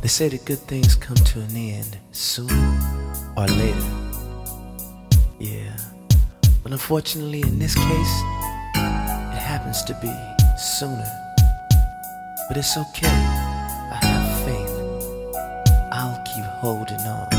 They say that good things come to an end sooner or later. Yeah, but unfortunately in this case, it happens to be sooner. But it's okay, I have faith, I'll keep holding on.